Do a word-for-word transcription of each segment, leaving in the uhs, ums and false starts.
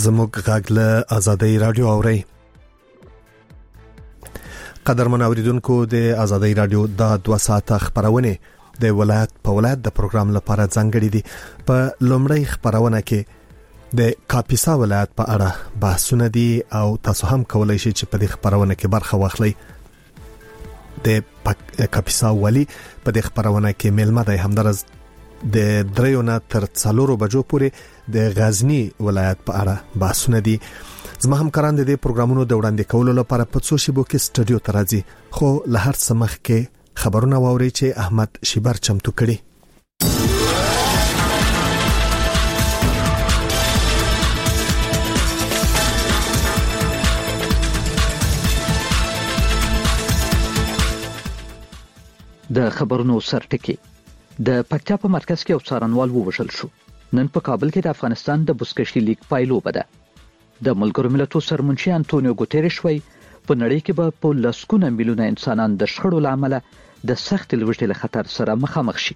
زموږ غږ له آزادۍ رادیو اوري. قدرمن اوریدونکو د آزادۍ رادیو د دوه ساعته خبرونه د ولایت په ولایت د پروګرام لپاره ځانګړي دي. په لومړی خبرونه کې د کاپیسا ولایت په اړه بحثونه دي او تاسو هم کولای شئ چې په دې خبرونه کې برخه واخلئ. د کاپیسا ولی په دې خبرونه کې ملمه د همدرز د دریونه تر څلورو بجو پورې د غزنی ولایت په اړه بحثونه دي. زما همکاران د دې پروګرامونو د وړاندې کولو لپاره په څو شیبو کې سټوډیو ته راځي، خو له هر څه مخکې خبرونه واوري چې احمد شیبر چمتو کړي. د خبرونو سرټکی د پکتیا په مرکز کې یو څارنوال ووژل شو. نن په کابل کې د افغانستان د بوسکشي لیګ پایلوبه ده. د ملګرو ملتونو سرمنشي انټونیو ګوتریش وایي په نړۍ کې به په لسګونه میلیونه انسانان د شخړو له امله د سخت لوږې له خطر سره مخامخ شي.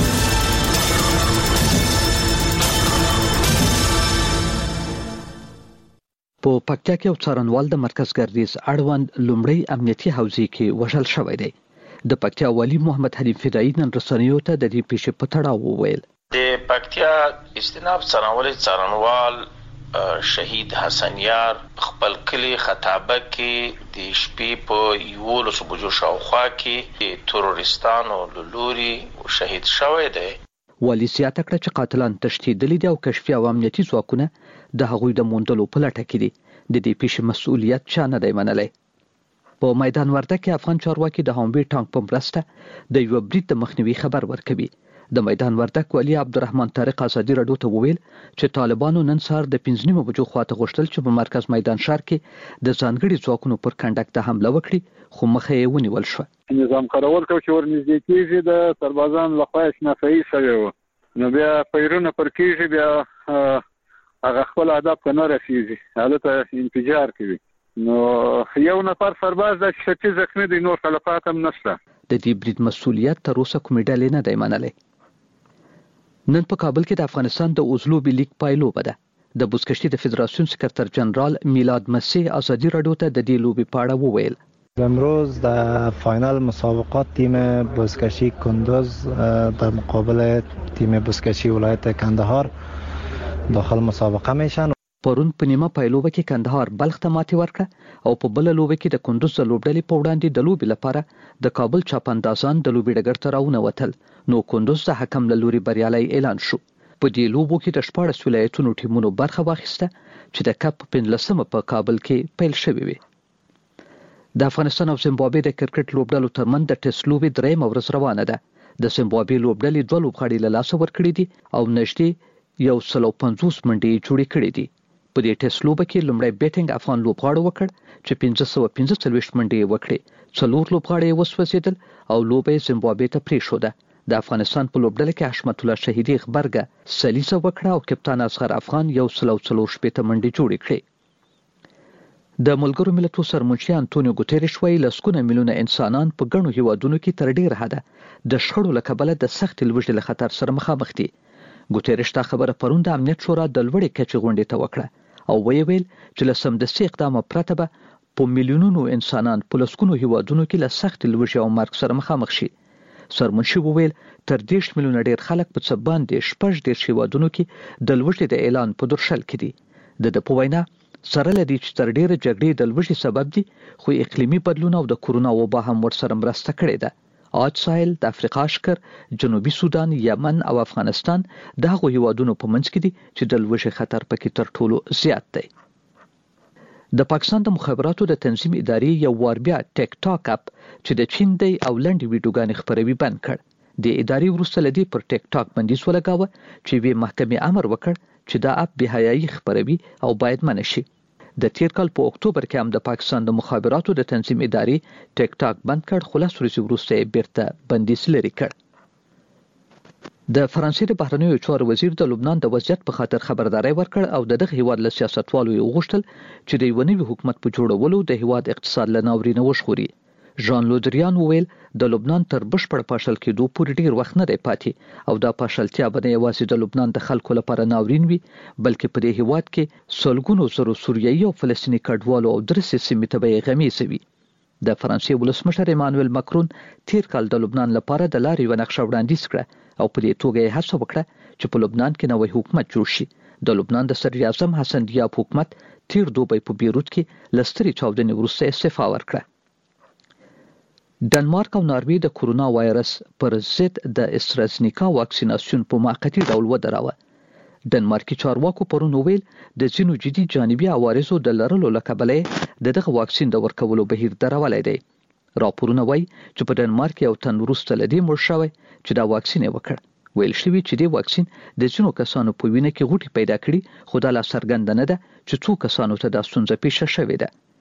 په پکتیا کې یو څارنوال د مرکز ګردیز اړوند لومړی امنیتي حوزې کې وژل شوی دی. د پکتیا والی محمد حلیم فدایی نن رسنیو ته د دې پیښې په تړاو وویل. د پکتیا استناب څارنوال څارنوال شهید حسن یار خپل کلی خطابه کې د شپې په یولسو بجو شاوخوا کې د تروریستانو لوري شهید شوی دی. والی زیاته کړه چې قاتلان تښتېدلي دي او کشفي او امنیتي ځواکونه د هغوی د موندلو په لټه کې دي. د دې پیښې مسؤلیت چا نه دی منلی. په میدان ورده کې افغان چارواکي د هموي ټانک په مرسته د یو برید د مخنیوي خبر ورکوي. د میدان وردک والی عبدالرحمن طارق ازادي رادیو ته وویل چې طالبانو نن سهار د پنځه نیمو بجو خواته غوښتل چې په مرکز میدان ښار کې د ځانګړي ځواکونو پر کنډک ته حمله وکړي، خو مخه یې ونیول شو. نظام کارول کو چې ورنږدې کېږي د سربازان لخوا شناسایي شوی و، نو بیا پیرونه پر کېږي، بیا هغه خپل هدف ته نه رسېږي، هلته انفجار کوي. نو یو نفر سرباز د شتی زخمی دی، نور خلفات هم نشته. د دې برید مسؤلیت تر اوسه کومې ډلې نه دی منلی. نن په کابل کې د افغانستان د اوزلوبي لیګ پایلوبه ده. د بوسکشي د فدراسیون سکرتر جنرال میلاد مسیح آزادی رادیو ته د دې لوبي په اړه وویل. امروز در فاینال مسابقات تیم بوسکشی کندوز در مقابل تیم بوسکشی ولایت کندهار داخل مسابقه میشن. پرون په نیمه پایلوبه کې کندهار بلخ ته ماتې ورکړه او په بل لوبه کې د کندوز د لوبډلې په وړاندې د لوبې لپاره د کابل چاپندازان د لوبې ډګر ته راونوتل، نو کندوز د حکم له لوري بریالی اعلان شو. په دې لوبو کې د شپاړس ولایتونو ټیمونو برخه واخیسته چې د کپ پنځلسمه په کابل کې پیل شوې وي. د افغانستان او زیمبابوې د کرکټ لوبډلو ترمنځ د ټیسټ لوبې درېیمه ورځ روانه ده. د زیمبابوې لوبډلې دوه لوبغاړي له لاسه ورکړي دي او نږدې یو سل او پنځوس منډې جوړې کړې دي. په دې ټیسټ لوبه کې لومړی بیټینګ افغان لوبغاړو وکړ چې پنځه سوه پنځه څلوېښت منډې یې وکړې، څلور لوبغاړي یې وسوځېدل او لوبه یې زیمبابوې ته پرېښوده. د افغانستان په لوبډله کې حشمت الله شهیدي غبرګه سلیزه وکړه او کپتان اصغر افغان یو سل او څلور شپېته منډې جوړې کړې. د ملګرو ملتونو سرمنشي انټونیو ګوتریش وایي لسګونه میلیونه انسانان په ګڼو هیوادونو کې تر ډېره حده د شخړو له کبله د سختې لوږې له خطر سره مخامخ دي. ګوتریش دا خبره پرون د امنیت شورا د لوړې کچې غونډې ته وکړه او ویې ویل چې له سمدستي اقدامه پرته به په میلیونونو انسانان په لسګونو هیوادونو کې له سختې لوږې او مرګ سره مخامخ شي. سرمنشي وویل تر دېرش میلیونه ډېر خلک په څه باندې شپږ دېرش هیوادونو کې د لوږې د اعلان په درشل کې دي. د ده په وینا سره له دې چې تر ډېره جګړې د لوږې سبب دي، خو اقلیمي بدلون او د کورونا وبا هم ورسره مرسته کړې ده. عاج ساحل، د افریقا ښکر، جنوبي سودان، یمن او افغانستان د هغو هیوادونو په منځ کې دي چې د لوږې خطر پکې تر ټولو زیات دی. د پاکستان د مخابراتو د تنظیم ادارې یو وار بیا ټیک ټاک اپ چې د چین دی او لنډې ویډیوګانې خپروي بند کړ. د ادارې وروسته له دې پر ټیک ټاک بندیز ولګاوه چې یوې محکمې امر وکړ چې دا اپ بېحیایي خپروي او باید منع شي. د تیر کال په اکتوبر کې هم د پاکستان د مخابراتو د تنظیم ادارې ټیک ټاک بند کړ، خو لس ورځې وروسته یې بیرته بندیز لرې کړ. د فرانسې د بهرنیو چارو وزیر د لبنان د وضعیت په خاطر خبرداري ورکړ او د دغه هیواد له سیاستوالو یې وغوښتل چې د یو نوي حکومت په جوړولو د هیواد اقتصاد له ناورینه وژغوري. ژان لودریان وویل د لبنان تر بشپړ پاشل کېدو پورې ډیر وخت نه دی پاتې او دا پاشلتیا به نه یوازې د لبنان د خلکو لپاره ناورین وي بلکې په دې هیواد کې سلګونو زرو سوریایي او فلسطیني کډوالو او درسي سیمې ته به غمیزه وي. د فرانسې ولسمشر ایمانوئل ماکرون تیر کال د لبنان لپاره د لارې یوه نقشه وړاندیز کړه او په دې توګه یې هڅه وکړه چې په لبنان کې نوی حکومت جوړ شي. د لبنان د صدر اعظم حسن دیاب حکومت تیر دوبی په بیروت کې لستري چاودنې وروسته استعفا ورکړه. ډنمارک او ناروې د کورونا وایرس پر ضد د استرازنیکا واکسیناسیون په موقتي ډول ودراوه. ډنمارکي چارواکو پرون ویل د ځینو جدي جانبي عوارضو د لرلو له کبله د دغه واکسین د ورکولو بهیر درولای دی. راپورونه وایي چې په ډنمارک یو تن وروسته له دې مړ شوی چې دا واکسین یې وکړ. ویل شوی چې د واکسین د ځینو کسانو په وینه کې غوټي پیدا کړي خو دا لا څرګنده نه ده چې څو کسانو ته دا ستونزه پیښه شوې ده.